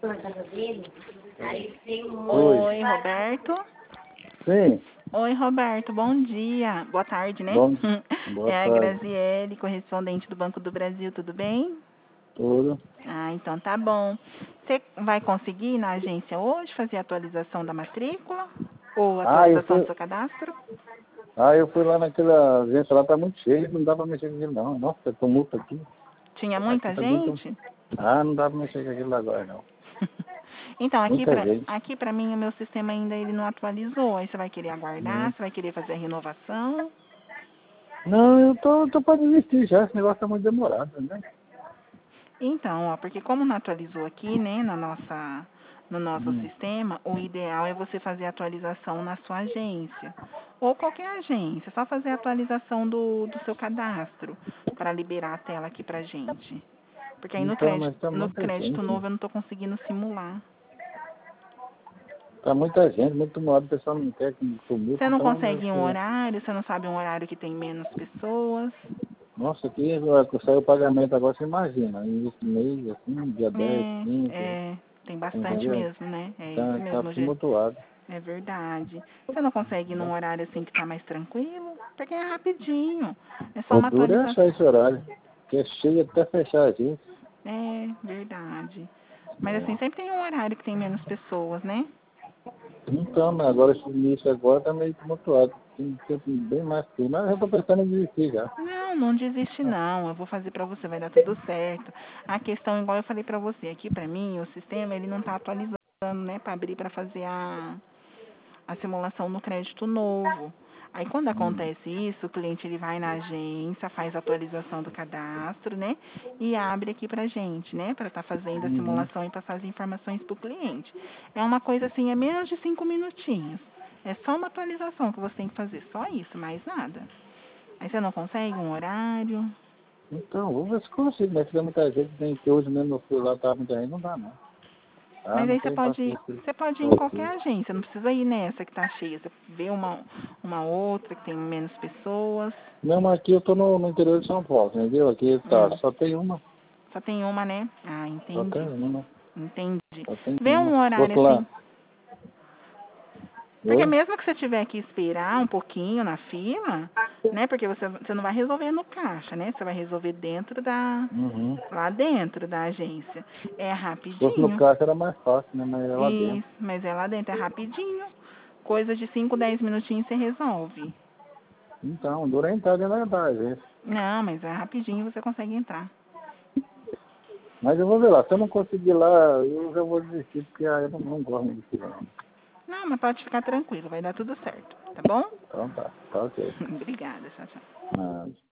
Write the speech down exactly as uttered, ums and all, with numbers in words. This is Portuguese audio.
na casa dele, aí tem um Oi. Oi, Roberto. Sim. Oi, Roberto, bom dia. Boa tarde, né? Bom, boa É a tarde. Graziele, correspondente do Banco do Brasil, tudo bem? Tudo. Ah, então tá bom. Você vai conseguir ir na agência hoje fazer a atualização da matrícula? Ou Ah, eu atualização do fui, seu cadastro? ah, eu fui lá naquela agência lá, tá muito cheio, não dá pra mexer com aquilo não. Nossa, tumulto aqui. Tinha Aqui muita tá muito... gente? Ah, não dá pra mexer com aquilo agora não. Então, aqui Muita pra, gente. aqui pra mim o meu sistema ainda ele não atualizou. Aí você vai querer aguardar, Hum. você vai querer fazer a renovação. Não, eu tô, tô pra desistir já, esse negócio tá muito demorado, né? Então, ó, porque como não atualizou aqui, né, na nossa, no nosso Hum. sistema, o ideal é você fazer a atualização na sua agência. Ou qualquer agência, só fazer a atualização do, do seu cadastro para liberar a tela aqui pra gente. Porque aí no Então, crédito, mas tá no muita crédito gente. novo eu não estou conseguindo simular. Tá muita gente, muito demorado, o pessoal não quer que tumulto, Você não então eu consegue um fui... horário, você não sabe um horário que tem menos pessoas. Nossa, aqui vai sair o pagamento agora, você imagina, início do mês, assim, dia dez, É, quinze, é, tem bastante entendeu? mesmo, né? É isso Tá, tá mesmo, gente. tumultuado. É verdade. Você não consegue ir num horário assim que tá mais tranquilo? Porque é rapidinho. É só O uma duro é atualização. achar esse horário, que é cheio até fechar a agência. É, verdade. Mas assim, É. sempre tem um horário que tem menos pessoas, né? Então, mas agora esse início agora tá meio tumultuado. Tem que ter bem mais tempo. Mas eu tô pensando em desistir já. Não, não desiste não. Eu vou fazer pra você, vai dar tudo certo. A questão, igual eu falei pra você, aqui pra mim, o sistema ele não tá atualizando, né, pra abrir pra fazer a a simulação no crédito novo. Aí quando Hum. acontece isso, o cliente ele vai na agência, faz a atualização do cadastro, né? E abre aqui pra gente, né? Para estar fazendo a Uhum. simulação e passar as informações para o cliente. É uma coisa assim, é menos de cinco minutinhos. É só uma atualização que você tem que fazer, só isso, mais nada. Aí você não consegue um horário. Então, vou ver se consigo, mas tem muita gente, tem que hoje mesmo eu fui lá, tá muita gente, não dá não. Ah, Mas não aí você tem pode ir, paciência. você pode ir em Ok. qualquer agência, não precisa ir nessa que tá cheia. Você vê uma, uma outra que tem menos pessoas. Não, mas aqui eu tô no, no interior de São Paulo, entendeu? Aqui tá, Hum. só tem uma. Só tem uma, né? Ah, Só tem entendi. uma. Entendi. Só tem Vê uma. um Se horário fosse lá. assim. Porque Oi? mesmo que você tiver que esperar um pouquinho na fila, né? Porque você, você não vai resolver no caixa, né? Você vai resolver dentro da. Uhum. Lá dentro da agência. É Se fosse no rapidinho. caixa era mais fácil, né? Mas é lá dentro. Isso, mas é lá dentro, é rapidinho. Coisa de cinco, dez minutinhos você resolve. Então, dura a entrada na da agência. Não, mas é rapidinho você consegue entrar. Mas eu vou ver lá. Se eu não conseguir lá, eu já vou desistir, porque ah, eu não, não gosto de fila, não. Não, mas pode ficar tranquilo, vai dar tudo certo, tá bom? Então tá, tá ok. Obrigada, tchau, tchau. Ah,